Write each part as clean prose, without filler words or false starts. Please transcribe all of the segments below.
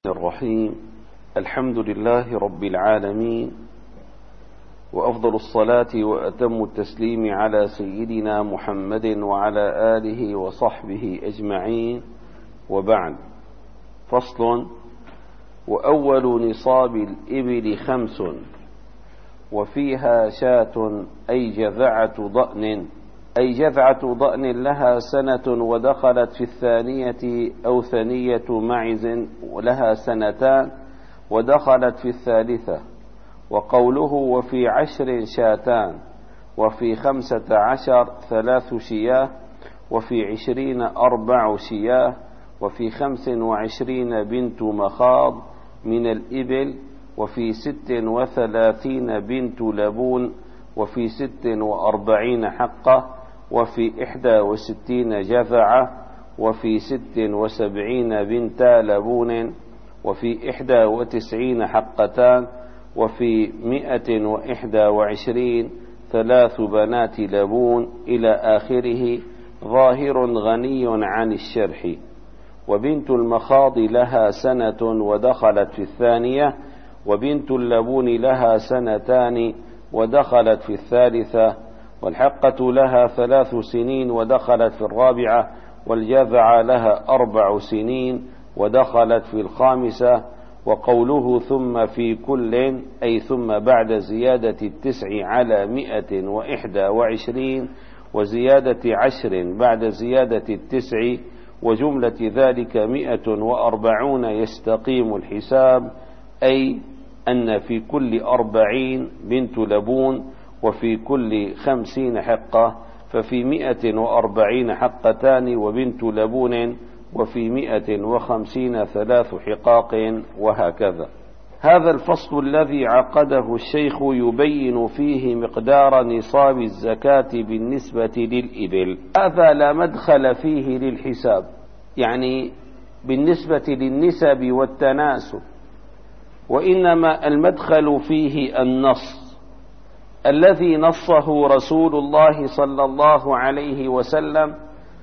الرحيم. الحمد لله رب العالمين، وأفضل الصلاة وأتم التسليم على سيدنا محمد وعلى آله وصحبه أجمعين، وبعد. فصل: وأول نصاب الإبل 5 وفيها شاة أي جذعة ضأن لها سنة ودخلت في الثانية، أو ثنية معز لها 2 ودخلت في الثالثة. وقوله وفي 10 شاتان، وفي 15 3 شياه، وفي 20 4 شياه، وفي 25 بنت مخاض من الإبل، وفي 36 بنت لبون، وفي 46 حقة، وفي 61 جذعة، وفي 76 بنتا لبون، وفي 91 حقتان، وفي 121 3 بنات لبون، إلى آخره. ظاهر غني عن الشرح. وبنت المخاض لها 1 ودخلت في الثانية، وبنت اللبون لها 2 ودخلت في الثالثة. والحقة لها 3 سنين ودخلت في الرابعة، والجذع لها 4 سنين ودخلت في الخامسة. وقوله ثم في كل، أي ثم بعد زيادة 9 على 121، وزيادة 10 بعد زيادة 9، وجملة ذلك 140 يستقيم الحساب، أي أن في كل 40 بنت لبون، وفي كل 50 حقة، ففي 140 حقتان وبنت لبون، وفي 150 3 حقاق، وهكذا. هذا الفصل الذي عقده الشيخ يبين فيه مقدار نصاب الزكاة بالنسبة للإبل. هذا لا مدخل فيه للحساب، يعني بالنسبة للنسب والتناسب، وإنما المدخل فيه النص الذي نصه رسول الله صلى الله عليه وسلم،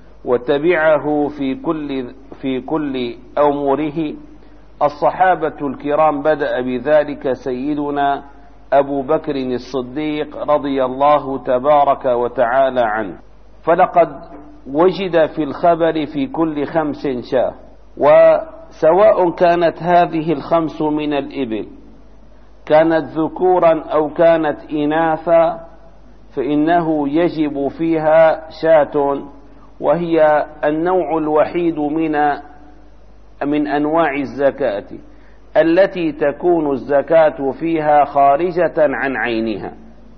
وتبعه في كل أموره الصحابة الكرام. بدأ بذلك سيدنا أبو بكر الصديق رضي الله تبارك وتعالى عنه. فلقد وجد في الخبر في كل 5 شاة، وسواء كانت هذه 5 من الإبل كانت ذكورا أو كانت إناثا، فإنه يجب فيها شاة، وهي النوع الوحيد من أنواع الزكاة التي تكون الزكاة فيها خارجة عن عينها.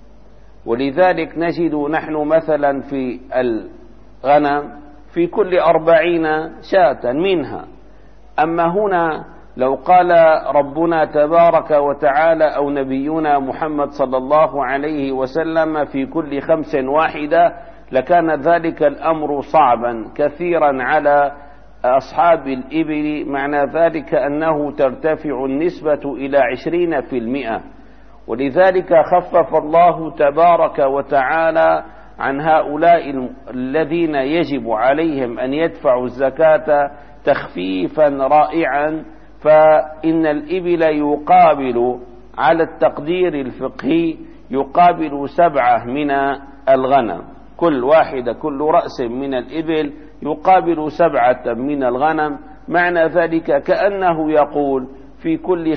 ولذلك نجد نحن مثلا في الغنم في كل 40 شاة منها. أما هنا لو قال ربنا تبارك وتعالى أو نبينا محمد صلى الله عليه وسلم في كل 5 واحدة، لكان ذلك الأمر صعبا كثيرا على أصحاب الإبل. معنى ذلك أنه ترتفع النسبة إلى 20%. ولذلك خفف الله تبارك وتعالى عن هؤلاء الذين يجب عليهم أن يدفعوا الزكاة تخفيفا رائعا. فإن الإبل يقابل على التقدير الفقهي يقابل 7 من الغنم، كل رأس من الإبل يقابل 7 من الغنم. معنى ذلك كأنه يقول في كل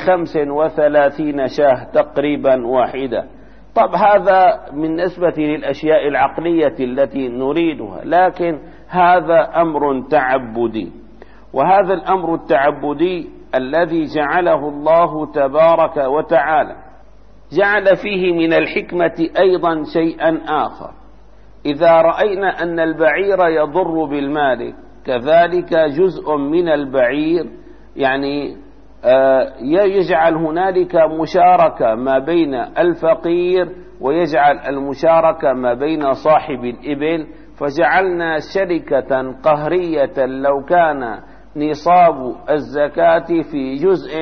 35 شاة تقريبا واحدة. طب هذا بالنسبة للأشياء العقلية التي نريدها، لكن هذا أمر تعبدي، وهذا الأمر التعبدي الذي جعله الله تبارك وتعالى جعل فيه من الحكمة أيضا شيئا آخر. إذا رأينا أن البعير يضر بالمالك، كذلك جزء من البعير يعني يجعل هنالك مشاركة ما بين الفقير، ويجعل المشاركة ما بين صاحب الإبل. فجعلنا شركة قهرية لو كان نصاب الزكاة في جزء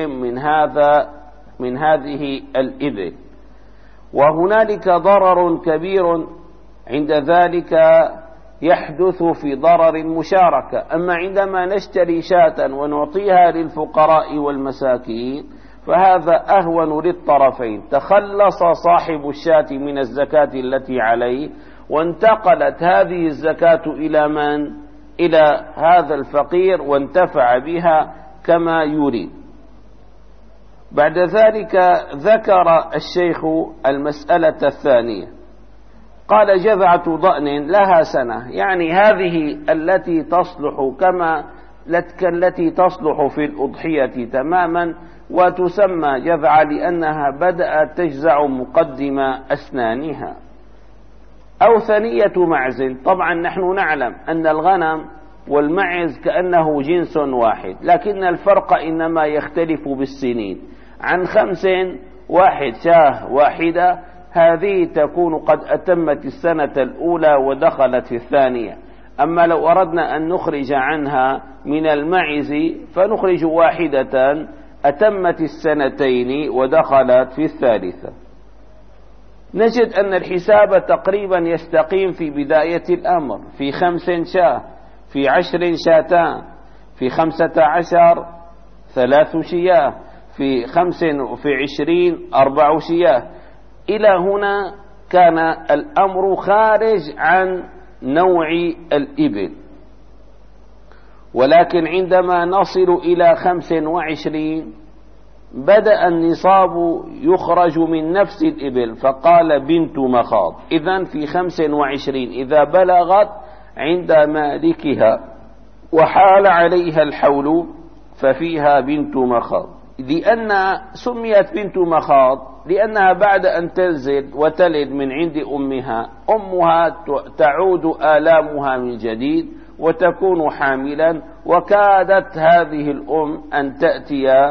من هذه الإبل. وهنالك ضرر كبير عند ذلك، يحدث في ضرر المشاركة. أما عندما نشتري شاة ونعطيها للفقراء والمساكين فهذا أهون للطرفين، تخلص صاحب الشاة من الزكاة التي عليه، وانتقلت هذه الزكاة إلى من؟ إلى هذا الفقير، وانتفع بها كما يريد. بعد ذلك ذكر الشيخ المسألة الثانية، قال جذعة ضأن لها سنة، يعني هذه التي تصلح التي تصلح في الأضحية تماما، وتسمى جذعة لأنها بدأت تجزع مقدم أسنانها. أو ثنية معز، طبعا نحن نعلم أن الغنم والمعز كأنه جنس واحد، لكن الفرق إنما يختلف بالسنين. عن 5 شاة واحدة، هذه تكون قد أتمت السنة الأولى ودخلت في الثانية. أما لو أردنا أن نخرج عنها من المعز فنخرج واحدة أتمت السنتين ودخلت في الثالثة. نجد أن الحساب تقريبا يستقيم في بداية الأمر، في 5 شاة، في 10 شاتان، في 15 3 شياه، في 25 4 شياه. إلى هنا كان الأمر خارج عن نوع الإبل. ولكن عندما نصل إلى 25 بدأ النصاب يخرج من نفس الإبل، فقال بنت مخاض. إذن في 25 إذا بلغت عند مالكها وحال عليها الحول ففيها بنت مخاض. لأن سميت بنت مخاض لأنها بعد أن تنزل وتلد من عند أمها تعود آلامها من جديد وتكون حاملا، وكادت هذه الأم أن تأتي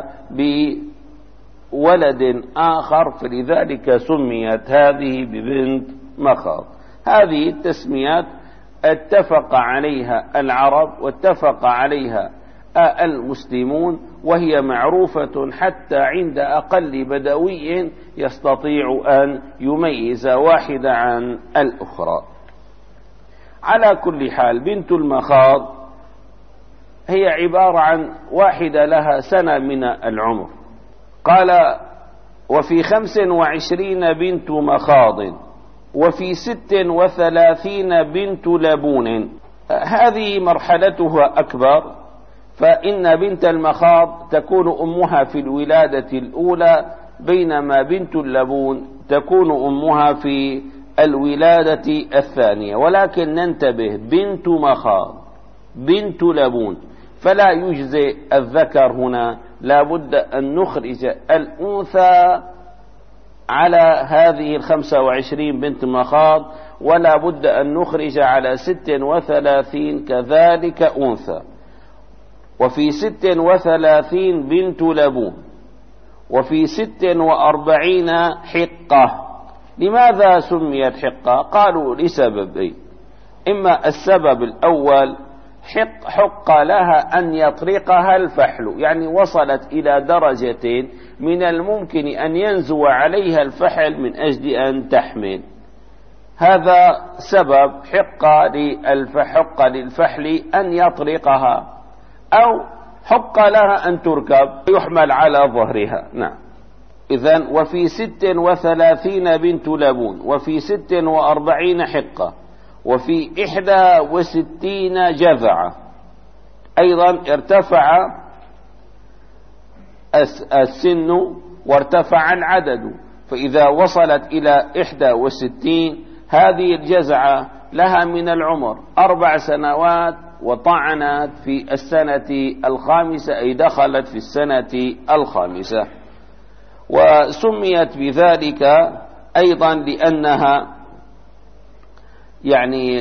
بولد آخر، فلذلك سميت هذه ببنت مخاض. هذه التسميات اتفق عليها العرب واتفق عليها المسلمون، وهي معروفة حتى عند أقل بدوي يستطيع أن يميز واحدة عن الأخرى. على كل حال بنت المخاض هي عبارة عن واحدة لها سنة من العمر. قال وفي 25 بنت مخاض، وفي 36 بنت لبون. هذه مرحلتها أكبر، فإن بنت المخاض تكون أمها في الولادة الأولى، بينما بنت اللبون تكون أمها في الولادة الثانية. ولكن ننتبه، بنت مخاض بنت لبون، فلا يجزئ الذكر هنا، لا بد أن نخرج الأنثى على هذه 25 بنت مخاض، ولا بد أن نخرج على 36 كذلك أنثى. وفي 36 بنت لبون، وفي 46 حقة. لماذا سميت حقة؟ قالوا لسببين. إما السبب الأول، حق لها أن يطرقها الفحل، يعني وصلت إلى درجة من الممكن أن ينزو عليها الفحل من أجل أن تحمل. هذا سبب حق للفحل أن يطرقها، أو حق لها أن تركب يحمل على ظهرها. نعم. إذن وفي 36 بنت لبون، وفي 46 حقة، وفي 61 جذعة. أيضا ارتفع السن وارتفع العدد، فإذا وصلت إلى 61 هذه الجذعة لها من العمر 4 سنوات، وطعنت في السنة 5، أي دخلت في السنة 5. وسميت بذلك أيضا لأنها يعني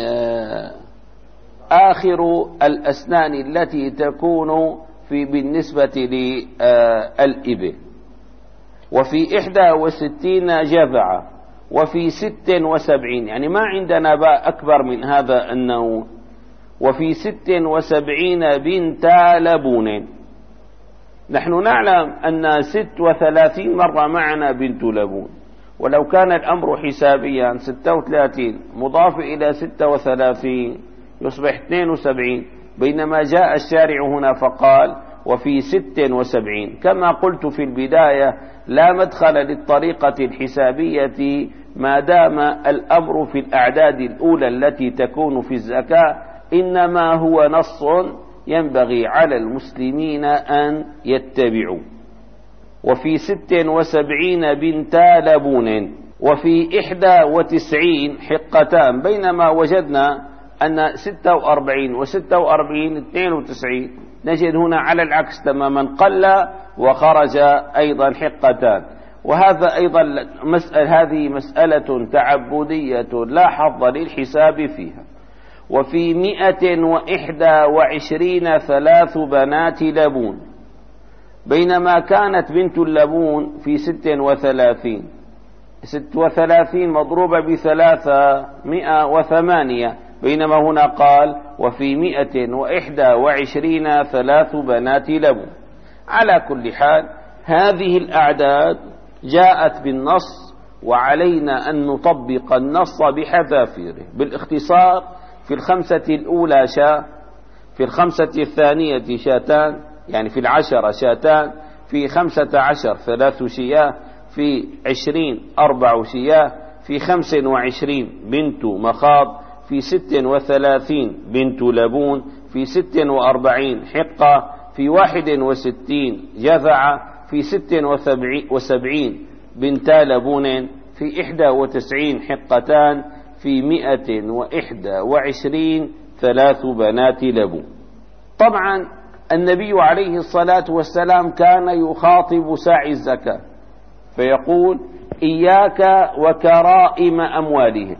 آخر الأسنان التي تكون بالنسبة للإبل. وفي 61 جذعة، وفي 76، يعني ما عندنا باء أكبر من هذا النوع. وفي 76 بنت لبون. نحن نعلم أن 36 مرة معنا بنت لبون، ولو كان الأمر حسابيا 36 مضاف إلى 36 يصبح 72. بينما جاء الشارع هنا فقال وفي 76. كما قلت في البداية لا مدخل للطريقة الحسابية ما دام الأمر في الأعداد الأولى التي تكون في الزكاة، إنما هو نص ينبغي على المسلمين أن يتبعوا. وفي 76 بنتا لبون، وفي 91 حقتان، بينما وجدنا أن 46 و46 92. نجد هنا على العكس تماما قل وخرج أيضا حقتان. وهذا أيضا هذه مسألة تعبدية لا حظ للحساب فيها. وفي 121 3 بنات لبون، بينما كانت بنت اللبون في 36. 36 مضروبة ب308، بينما هنا قال وفي 121 3 بنات لبون. على كل حال هذه الأعداد جاءت بالنص، وعلينا أن نطبق النص بحذافيره. بالاختصار: في 5 الأولى شاة، في 5 الثانية شاتان، يعني في 10 شاتان، في 15 3 شياه، في 20 4 شياه، في 25 بنت مخاض، في 36 بنت لبون، في 46 حقة، في 61 جذعة، في 76 بنتا لبون، في 91 حقتان، في 121 3 بنات لبون. طبعا النبي عليه الصلاة والسلام كان يخاطب ساعي الزكاة فيقول: إياك وكرائم أموالهم.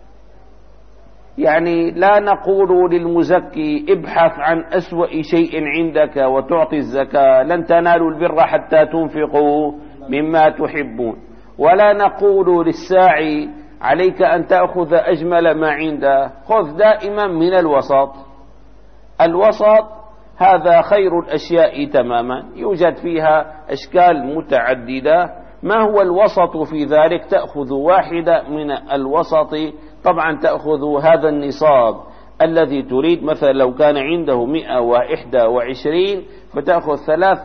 يعني لا نقول للمزكي ابحث عن أسوأ شيء عندك وتعطي الزكاة، لن تنالوا البر حتى تنفقوا مما تحبون. ولا نقول للساعي عليك أن تأخذ أجمل ما عنده، خذ دائما من الوسط. الوسط هذا خير الأشياء تماما، يوجد فيها أشكال متعددة. ما هو الوسط في ذلك؟ تأخذ واحدة من الوسط. طبعا تأخذ هذا النصاب الذي تريد، مثلا لو كان عنده 121 فتأخذ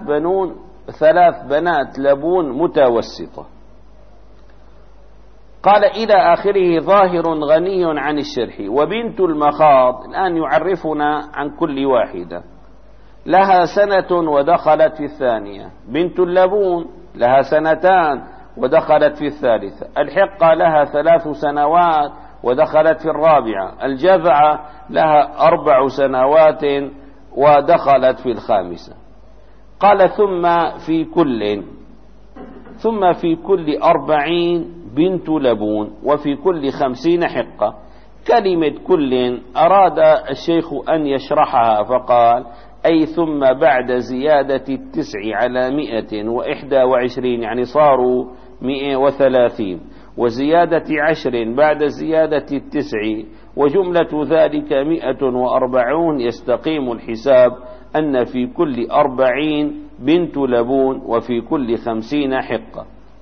3 بنات لبون متوسطة. قال إلى آخره: ظاهر غني عن الشرح. وبنت المخاض الآن يعرفنا عن كل واحدة. لها 1 سنة ودخلت في 2. بنت اللبون لها 2 ودخلت في 3. الحقة لها 3 سنوات ودخلت في 4. الجذعة لها 4 سنوات ودخلت في 5. قال: ثم في كل 40 بنت لبون، وفي كل 50 حقة. كلمة كل أراد الشيخ أن يشرحها فقال: أي ثم بعد زيادة 9 على 121، يعني صاروا 130، وزيادة 10 بعد زيادة 9، وجملة ذلك 140. يستقيم الحساب أن في كل 40 بنت لبون، وفي كل 50 حقة.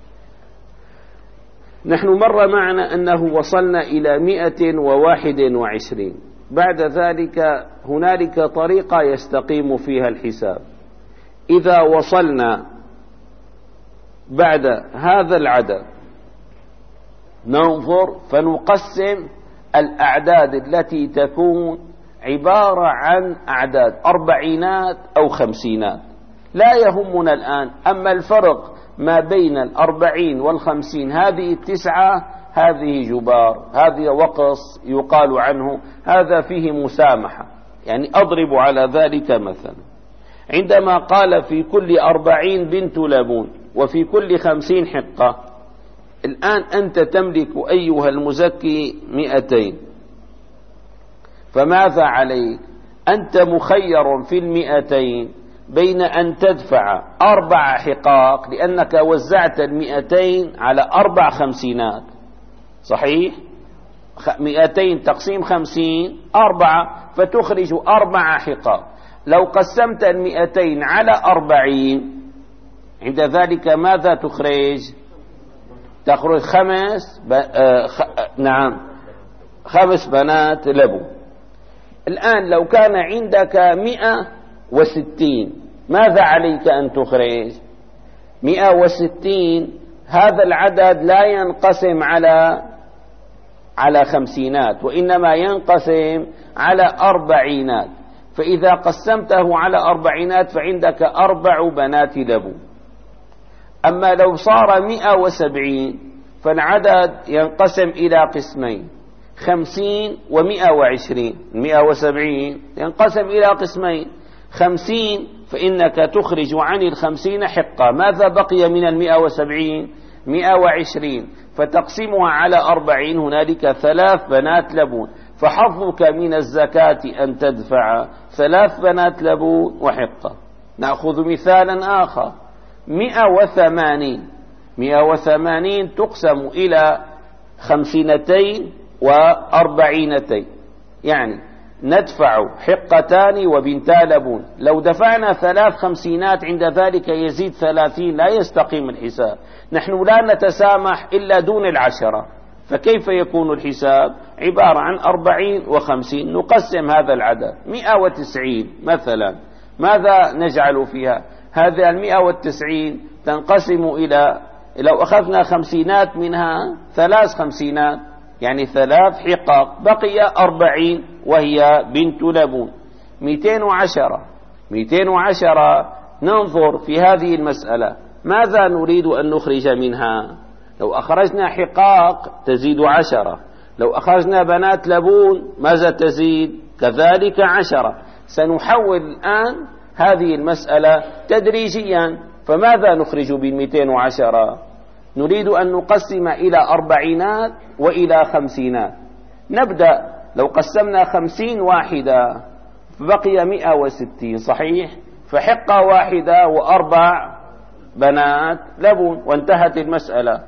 نحن مر معنا أنه وصلنا إلى 121. بعد ذلك هنالك طريقة يستقيم فيها الحساب. إذا وصلنا بعد هذا العدد ننظر فنقسم الأعداد التي تكون عبارة عن أعداد 40 أو 50. لا يهمنا الآن. أما الفرق ما بين 40 و50، هذه 9، هذه جبار، هذه وقص يقال عنه، هذا فيه مسامحة. يعني أضرب على ذلك مثلا: عندما قال في كل 40 بنت لبون وفي كل 50 حقة، الآن أنت تملك أيها المزكي 200، فماذا عليك؟ أنت مخير في 200 بين أن تدفع 4 حقاق، لأنك وزعت 200 على 4 50. صحيح؟ 200 تقسيم 50 4، فتخرج 4 حقاق. لو قسمت 200 على 40 عند ذلك ماذا تخرج؟ تخرج 5 بنات لبون. الآن لو كان عندك 160 ماذا عليك أن تخرج؟ 160 هذا العدد لا ينقسم على خمسينات، وإنما ينقسم على أربعينات. فإذا قسمته على أربعينات فعندك 4 بنات لبون. أما لو صار 170 فالعدد ينقسم إلى قسمين، 50 و120. 170 ينقسم إلى قسمين، 50 فإنك تخرج عن 50 حقة. ماذا بقي من 170؟ 120، فتقسمها على 40. هنالك 3 بنات لبون، فحظك من الزكاة أن تدفع 3 بنات لبون وحقة. نأخذ مثالا آخر، 180 تقسم إلى 50 و40، يعني ندفع حقتان وبنتا لبون. لو دفعنا 3 50 عند ذلك يزيد 30، لا يستقيم الحساب. نحن لا نتسامح إلا دون 10، فكيف يكون الحساب؟ عبارة عن 40 و50. نقسم هذا العدد 190 مثلا. ماذا نجعل فيها؟ هذه 190 تنقسم إلى، لو أخذنا 50 منها 3 50، يعني 3 حقاق، بقي 40 وهي بنت لبون. 210 ننظر في هذه المسألة ماذا نريد أن نخرج منها. لو أخرجنا حقاق تزيد 10، لو أخرجنا بنات لبون ماذا تزيد؟ كذلك 10. سنحول الآن هذه المسألة تدريجيا. فماذا نخرج بال210؟ نريد أن نقسم إلى 40 وإلى 50. نبدأ، لو قسمنا 50 واحدة فبقي 160 صحيح، فحقة واحدة و4 بنات لبون وانتهت المسألة.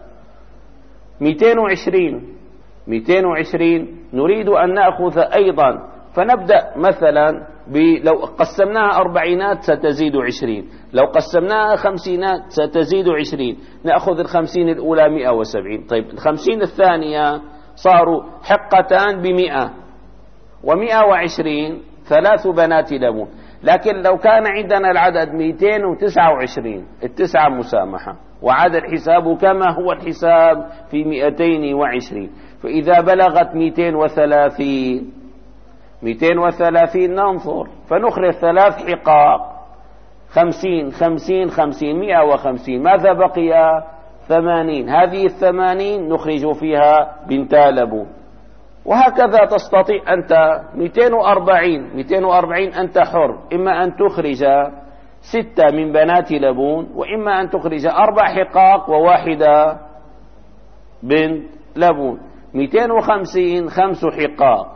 220 نريد أن نأخذ أيضا، فنبدأ مثلا لو قسمناها 40 ستزيد 20، لو قسمناها 50 ستزيد 20. نأخذ 50 الأولى 170. طيب 50 الثانية صاروا حقتان ب100 و120 3 بنات لبون. لكن لو كان عندنا العدد 229 التسعة مسامحة، وعاد الحساب كما هو الحساب في 220. فإذا بلغت 230 ننظر فنخرج 3 حقاق، 50 150. ماذا بقي؟ 80. هذه 80 نخرج فيها بنتا لبون. وهكذا تستطيع أنت 240 أنت حر، إما أن تخرج 6 من بنات لبون، وإما أن تخرج 4 حقاق و1 بنت لبون. 250 5 حقاق،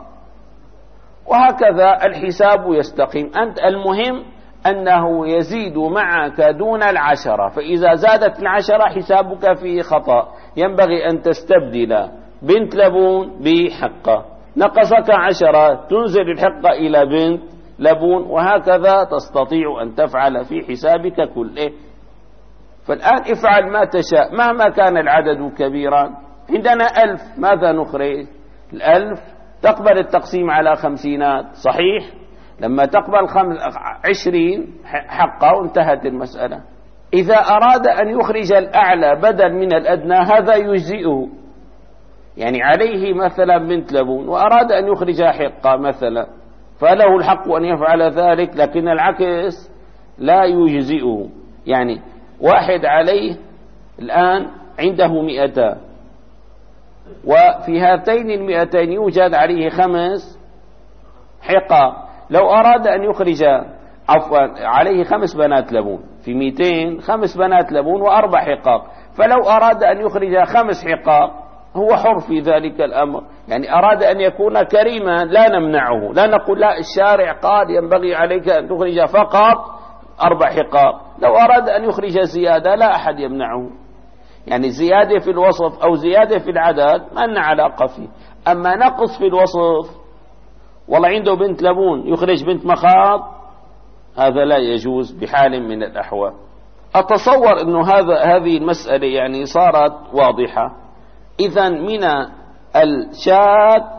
وهكذا الحساب يستقيم. أنت المهم أنه يزيد معك دون 10، فإذا زادت 10 حسابك فيه خطأ. ينبغي أن تستبدل بنت لبون بحقة، نقصك 10 تنزل الحقة إلى بنت لبون، وهكذا تستطيع أن تفعل في حسابك كله. فالآن افعل ما تشاء مهما كان العدد كبيرا. عندنا 1000، ماذا نخرج؟ 1000 تقبل التقسيم على 50 صحيح، لما تقبل 20 حقه وانتهت المسألة. إذا أراد أن يخرج الأعلى بدل من الأدنى هذا يجزئه، يعني عليه مثلا بنت لبون وأراد أن يخرج حقة مثلا، فله الحق أن يفعل ذلك، لكن العكس لا يجزئه. يعني واحد عليه الآن عنده 200، وفي هاتين 200 يوجد عليه 5 حقة. لو أراد أن يخرج عليه 5 بنات لبون، في 200 5 بنات لبون و4 حقاق، فلو أراد أن يخرج 5 حقاق هو حر في ذلك الأمر. يعني أراد أن يكون كريما لا نمنعه، لا نقول لا الشارع قال ينبغي عليك أن تخرج فقط 4 حقاق. لو أراد أن يخرج زيادة لا أحد يمنعه، يعني زيادة في الوصف أو زيادة في العدد ما لنا علاقة فيه. أما نقص في الوصف، والله عنده بنت لبون يخرج بنت مخاض، هذا لا يجوز بحال من الأحوال. أتصور أنه هذه المسألة يعني صارت واضحة. إذن من الشاة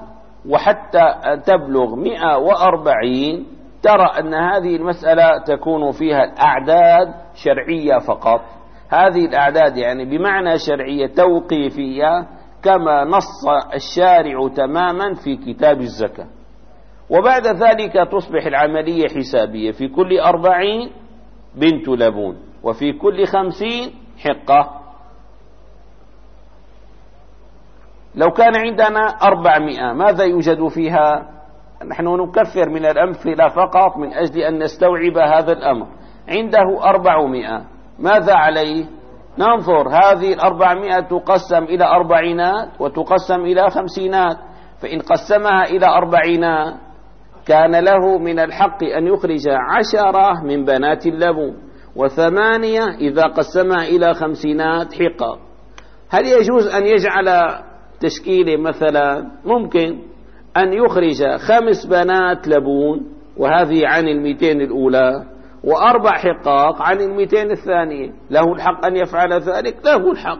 وحتى تبلغ 140 ترى أن هذه المسألة تكون فيها الأعداد شرعية فقط. هذه الأعداد يعني بمعنى شرعية توقيفية كما نص الشارع تماما في كتاب الزكاة. وبعد ذلك تصبح العملية حسابية، في كل 40 بنت لبون، وفي كل 50 حقة. لو كان عندنا 400 ماذا يوجد فيها؟ نحن نكفر من الأمثلة فقط من أجل أن نستوعب هذا الأمر. عنده 400 ماذا عليه؟ ننظر هذه 400 تقسم إلى 40 وتقسم إلى 50. فإن قسمها إلى 40 كان له من الحق أن يخرج 10 من بنات اللبون، و8 إذا قسمها إلى 50 حقة. هل يجوز أن يجعل تشكيله مثلا؟ ممكن أن يخرج 5 بنات لبون، وهذه عن 200 الأولى، و4 حقاق عن 200 الثانية. له الحق أن يفعل ذلك؟ له الحق،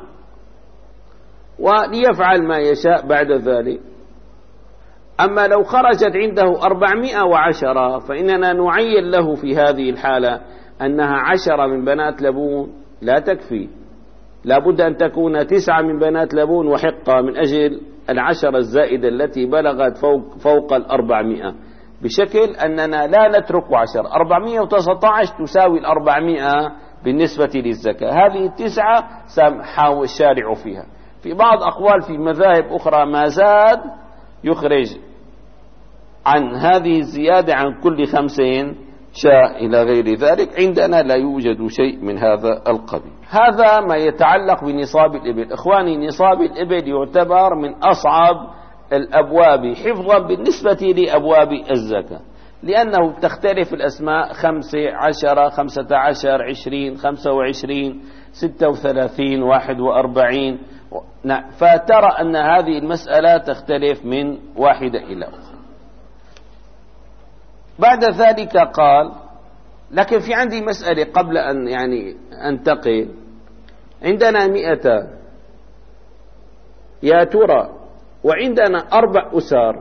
وليفعل ما يشاء بعد ذلك. أما لو خرجت عنده 410 فإننا نعين له في هذه الحالة أنها 10 من بنات لبون لا تكفي، لابد أن تكون 9 من بنات لبون وحقة من أجل 10 الزائدة التي بلغت فوق 400، بشكل أننا لا نترك 10. 419 تساوي 400 بالنسبة للزكاة. هذه 9 سامحه الشارع فيها. في بعض أقوال في مذاهب أخرى ما زاد يخرج عن هذه الزيادة عن كل 50 شاء إلى غير ذلك. عندنا لا يوجد شيء من هذا القبيل. هذا ما يتعلق بنصاب الإبل. إخواني، نصاب الإبل يعتبر من أصعب الأبواب حفظا بالنسبة لأبواب الزكاة، لأنه تختلف الأسماء: 15 15 20 25 36 41. فترى أن هذه المسألة تختلف من واحدة إلى أخرى. بعد ذلك قال: لكن في عندي مسألة قبل أن أنتقل. عندنا 100 يا ترى، وعندنا 4 أسر،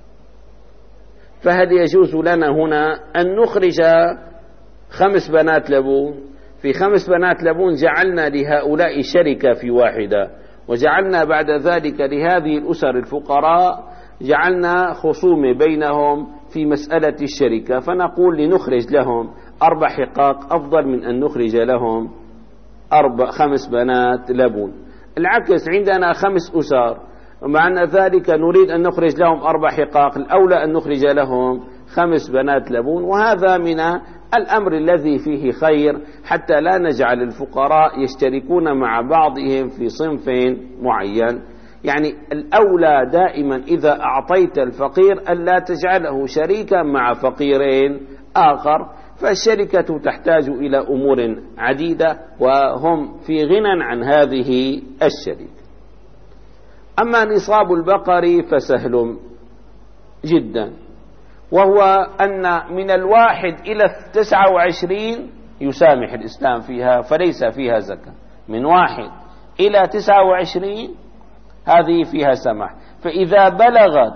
فهل يجوز لنا هنا أن نخرج 5 بنات لبون؟ في 5 بنات لبون جعلنا لهؤلاء شركة في واحدة، وجعلنا بعد ذلك لهذه الأسر الفقراء جعلنا خصومة بينهم في مسألة الشركة، فنقول لنخرج لهم 4 حقاق أفضل من أن نخرج لهم 5 بنات لبون. العكس، عندنا 5 أسر ومعنى ذلك نريد أن نخرج لهم 4 حقاق، الأولى أن نخرج لهم 5 بنات لبون. وهذا من الأمر الذي فيه خير، حتى لا نجعل الفقراء يشتركون مع بعضهم في صنف معين. يعني الأولى دائما إذا أعطيت الفقير ألا تجعله شريكا مع فقير آخر، فالشركة تحتاج إلى أمور عديدة وهم في غنى عن هذه الشركة. أما نصاب البقر فسهل جدا، وهو أن من 1 إلى 29 يسامح الإسلام فيها، فليس فيها زكاة. من 1 إلى 29 هذه فيها سمح. فإذا بلغت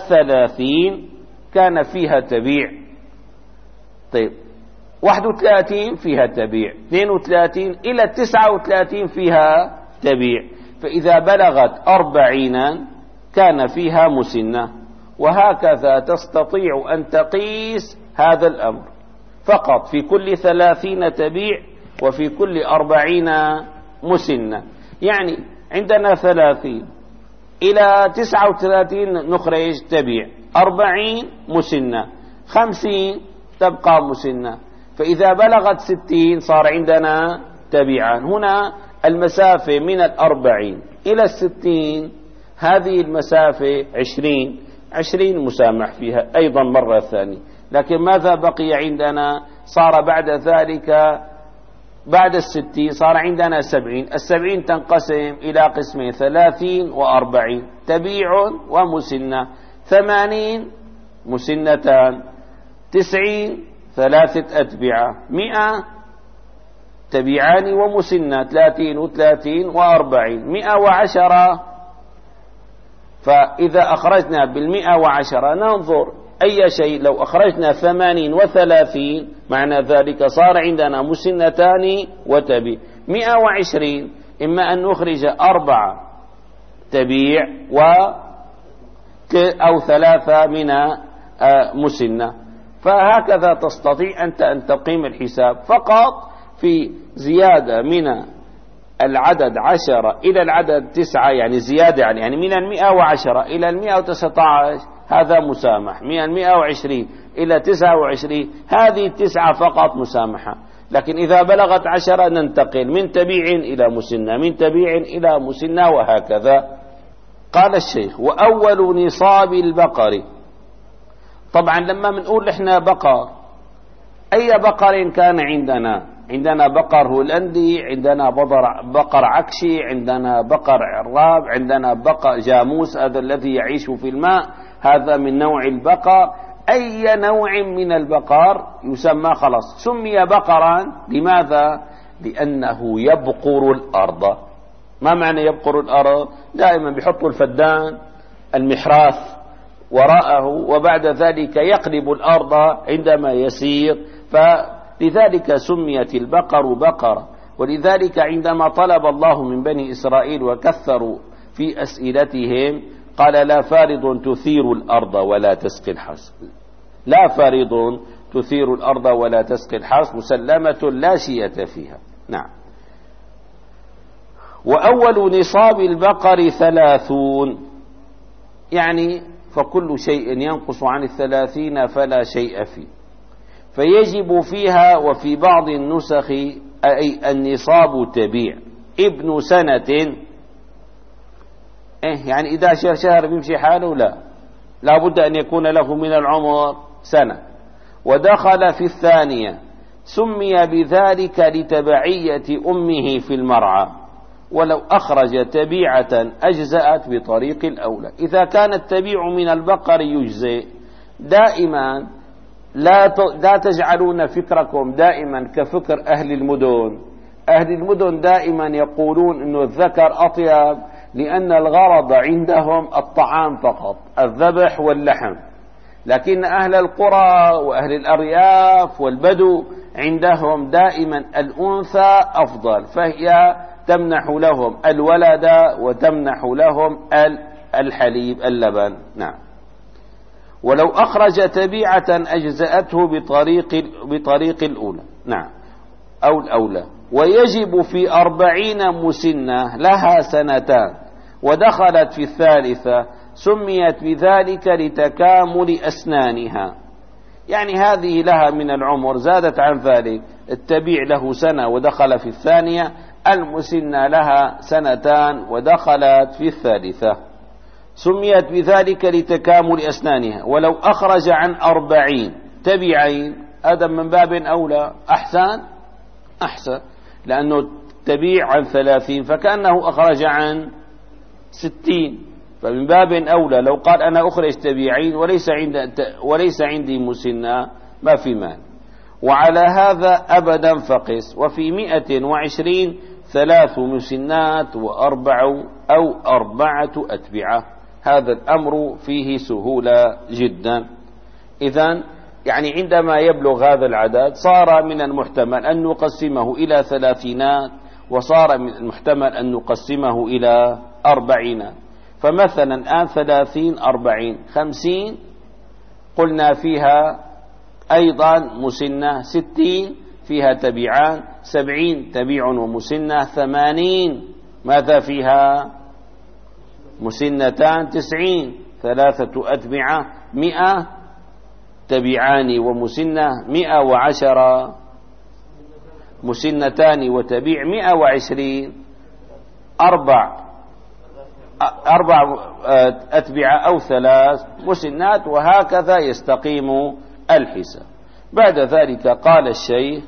30 كان فيها تبيع. طيب، 31 فيها تبيع، 32 إلى 39 فيها تبيع. فإذا بلغت 40 كان فيها مسنة. وهكذا تستطيع أن تقيس هذا الأمر. فقط في كل 30 تبيع، وفي كل 40 مسنة. يعني عندنا 30 إلى 39 نخرج تبيع، 40 مسنة، 50 تبقى مسنة. فإذا بلغت 60 صار عندنا تبيعان. هنا المسافة من 40 إلى 60 هذه المسافة 20 مسامح فيها أيضا مرة ثانية. لكن ماذا بقي عندنا؟ صار بعد ذلك بعد 60 صار عندنا 70. 70 تنقسم إلى قسمين: 30 و40 تبيع ومسنة، 80 مسنتان، 90 3 أتبعة، 100 تبيعان ومسنة، 30 و30 و40، 110 فإذا أخرجنا 110 ننظر أي شيء. لو أخرجنا 80 و30 معنى ذلك صار عندنا مسنتان وتبيع. 120 إما أن نخرج 4 تبيع أو 3 من مسنة. فهكذا تستطيع أنت أن تقيم الحساب فقط في زيادة من العدد 10 إلى العدد 9، يعني زيادة يعني من 110 إلى 119 هذا مسامح، من 120 إلى 29 هذه 9 فقط مسامحة. لكن إذا بلغت 10 ننتقل من تبيع إلى مسنة، من تبيع إلى مسنة، وهكذا. قال الشيخ: وأول نصاب البقر. طبعا لما بنقول إحنا بقر، أي بقر كان عندنا بقر هولندي، عندنا بقر عكشي، عندنا بقر عراب، عندنا بقر جاموس هذا الذي يعيش في الماء، هذا من نوع البقر. أي نوع من البقر يسمى خلاص سمي بقرا. لماذا؟ لأنه يبقر الأرض. ما معنى يبقر الأرض؟ دائما بيحطوا الفدان المحراث وراءه، وبعد ذلك يقلب الأرض عندما يسير، فلذلك سميت البقر بقرة. ولذلك عندما طلب الله من بني إسرائيل وكثروا في أسئلتهم قال: لا فارض تثير الأرض ولا تسقي الحرث. لا فارض تثير الأرض ولا تسقي الحرث، مسلمة لا شية فيها. نعم. وأول نصاب البقر 30، يعني فكل شيء ينقص عن 30 فلا شيء فيه، فيجب فيها. وفي بعض النسخ أي النصاب تبيع ابن سنة، يعني إذا شهر بيمشي حاله، لا بد أن يكون له من العمر سنة. ودخل في الثانية سمي بذلك لتبعية أمه في المرعى، ولو أخرج تبيعة أجزأت بطريق الأولى. إذا كان التبيع من البقر يجزئ دائما. لا تجعلون فكركم دائما كفكر أهل المدن. أهل المدن دائما يقولون أن الذكر أطيب، لأن الغرض عندهم الطعام فقط، الذبح واللحم. لكن أهل القرى وأهل الأرياف والبدو عندهم دائما الأنثى أفضل، فهي تمنح لهم الولد وتمنح لهم الحليب اللبن. نعم. ولو أخرج تبيعة أجزأته بطريق الأولى. نعم، أو الأولى. ويجب في 40 مسنة لها 2 ودخلت في 3 سميت بذلك لتكامل أسنانها، يعني هذه لها من العمر زادت عن ذلك. التبيع له 1 ودخل في 2، المسنة لها 2 ودخلت في 3 سميت بذلك لتكامل أسنانها. ولو أخرج عن 40 تبيعين هذا من باب أولى، أحسن، لأنه تبيع عن 30 فكأنه أخرج عن 60، فمن باب أولى. لو قال أنا أخرج تبيعين وليس عندي مسنة ما في مال. وعلى هذا أبدا فقس. وفي 120 3 مسنات أو 4 أتبعة. هذا الأمر فيه سهولة جدا. إذن يعني عندما يبلغ هذا العدد صار من المحتمل أن نقسمه إلى 30، وصار من المحتمل أن نقسمه إلى 40. فمثلا الآن 30 40 50 قلنا فيها أيضا مسنة، 60 فيها تبيعان، 70 تبيع ومسنة، 80 ماذا فيها؟ مسنتان، 90 3 أتبعة، 100 تبيعان ومسنة، 110 مسنتان وتبيع، 120 4 أتبعة أو 3 مسنات، وهكذا يستقيم الحساب. بعد ذلك قال الشيخ: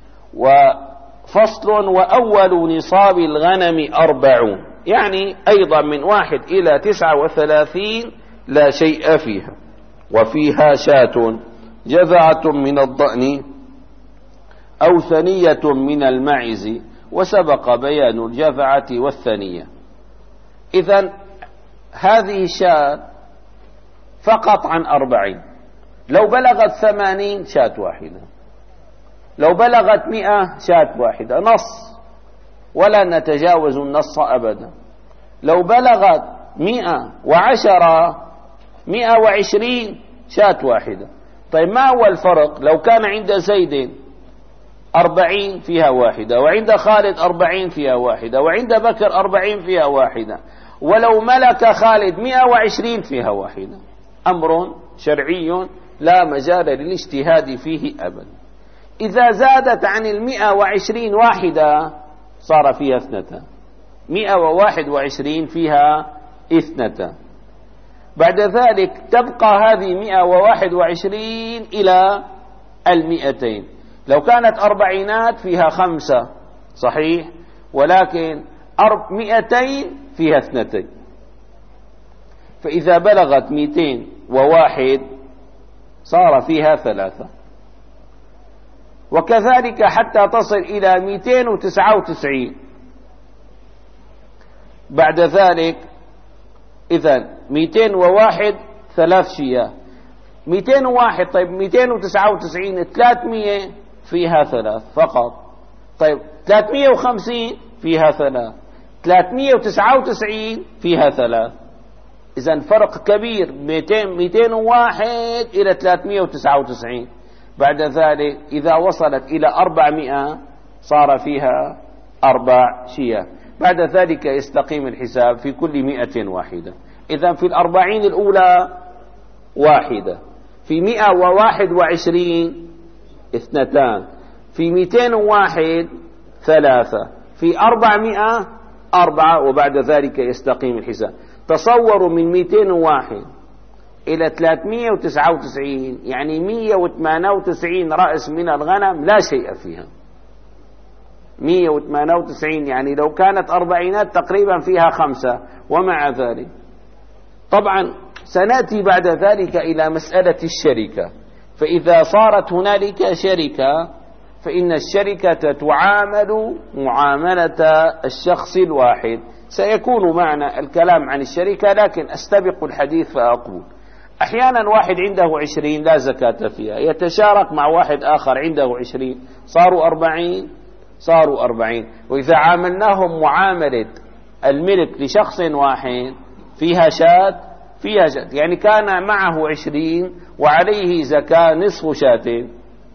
وفصل: وأول نصاب الغنم 40، يعني أيضا من 1 إلى 39 لا شيء فيها. وفيها شاة جذعة من الضأن أو ثنية من المعز، وسبق بيان الجذعة والثنية. إذن هذه الشاة فقط عن 40. لو بلغت 80 شاة واحدة، لو بلغت 100 شاة واحدة، نص ولا نتجاوز النص أبدا. لو بلغت 110 120 شاة واحدة. طيب ما هو الفرق؟ لو كان عند زيد 40 فيها واحدة، وعند خالد 40 فيها واحدة، وعند بكر 40 فيها واحدة، ولو ملك خالد 120 فيها واحدة. أمر شرعي لا مجال للاجتهاد فيه أبدا. إذا زادت عن 120 واحدة صار فيها 2، 121 فيها 2. بعد ذلك تبقى هذه 121 إلى 200. لو كانت 40 فيها 5 صحيح، ولكن 200 فيها 2. فإذا بلغت 201 صار فيها 3. وكذلك حتى تصل إلى 299. بعد ذلك إذن 201 3 شياه، 201. طيب 299 300 فيها 3 فقط. طيب 350 فيها 3، 399 فيها 3. إذن فرق كبير، 201 إلى 399. بعد ذلك إذا وصلت إلى 400 صار فيها 4 شياه. بعد ذلك يستقيم الحساب في كل 100 واحدة. إذن في 40 الأولى واحدة، في 121 2، في 201 3، في 400 4، وبعد ذلك يستقيم الحساب. تصوروا من 201 إلى 399 يعني 198 رأس من الغنم لا شيء فيها. 198 يعني لو كانت 40 تقريبا فيها 5. ومع ذلك طبعا سنأتي بعد ذلك إلى مسألة الشركة. فإذا صارت هنالك شركة فإن الشركة تعامل معاملة الشخص الواحد. سيكون معنا الكلام عن الشركة، لكن أستبق الحديث فأقول أحيانا واحد عنده 20 لا زكاة فيها، يتشارك مع واحد آخر عنده 20 صاروا 40 صاروا 40. وإذا عاملناهم معاملة الملك لشخص واحد فيها شاة فيها شاة، يعني كان معه 20 وعليه زكاة نصف شاة.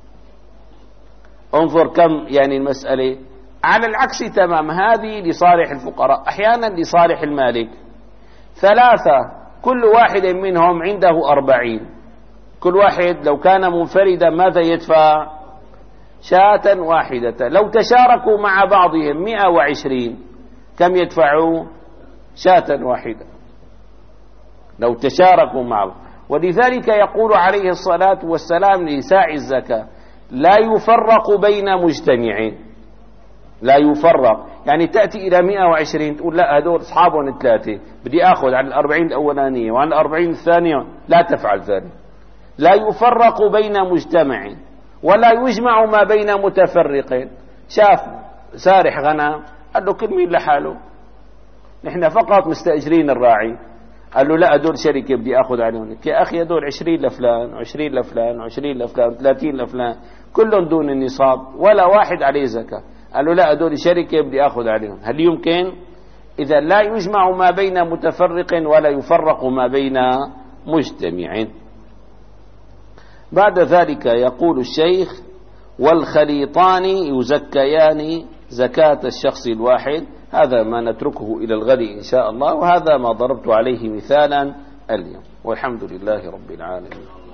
انظر كم يعني المسألة. على العكس تمام، هذه لصالح الفقراء، أحيانا لصالح المالك. 3 كل واحد منهم عنده 40، كل واحد لو كان منفردا ماذا يدفع؟ شاة واحدة. لو تشاركوا مع بعضهم 120 كم يدفعوا؟ شاة واحدة لو تشاركوا معه. ولذلك يقول عليه الصلاة والسلام لساعي الزكاة لا يفرق بين مجتمعين. لا يفرق يعني تأتي إلى 120 تقول لا هذول أصحابهم 3 بدي أخذ عن 40 الأولانية وعن 40 الثانية، لا تفعل ذلك. لا يفرق بين مجتمع ولا يجمع ما بين متفرق. شاف سارح غنم قال له كل مين لحاله، نحن فقط مستأجرين الراعي. قال له لا هذول شركة بدي أخذ عليهم. يا أخي هذول 20 لفلان و20 لفلان و20 لفلان 30 لفلان كلهم دون النصاب ولا واحد عليه زكاة. قال له لا هذول شركة بدي أخذ عليهم. هل يمكن؟ إذا لا يجمع ما بين متفرق ولا يفرق ما بين مجتمع. بعد ذلك يقول الشيخ والخليطان يزكيان زكاة الشخص الواحد. هذا ما نتركه إلى الغد إن شاء الله، وهذا ما ضربت عليه مثالا اليوم، والحمد لله رب العالمين.